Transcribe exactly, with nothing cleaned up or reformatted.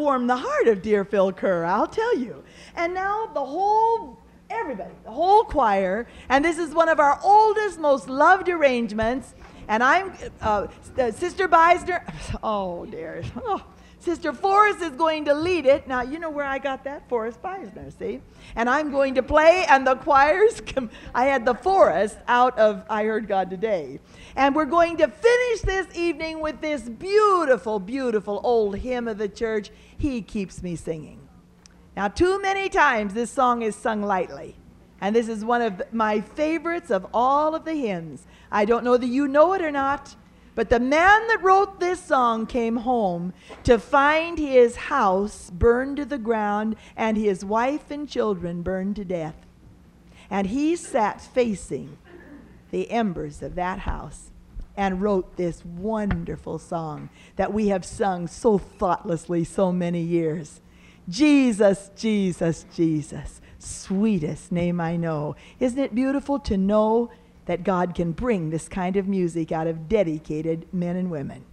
warmed the heart of dear Phil Kerr, I'll tell you. And now the whole, everybody, the whole choir, and this is one of our oldest, most loved arrangements, and I'm, uh, Sister Beisner, oh dear, oh, Sister Forrest is going to lead it. Now, you know where I got that? Forrest Beisner, see? And I'm going to play, and the choirs, come, I had the Forrest out of I Heard God Today. And we're going to finish this evening with this beautiful, beautiful old hymn of the church, He Keeps Me Singing. Now, too many times this song is sung lightly. And this is one of my favorites of all of the hymns. I don't know that you know it or not, but the man that wrote this song came home to find his house burned to the ground and his wife and children burned to death. And he sat facing the embers of that house and wrote this wonderful song that we have sung so thoughtlessly so many years. Jesus, Jesus, Jesus, sweetest name I know. Isn't it beautiful to know that God can bring this kind of music out of dedicated men and women?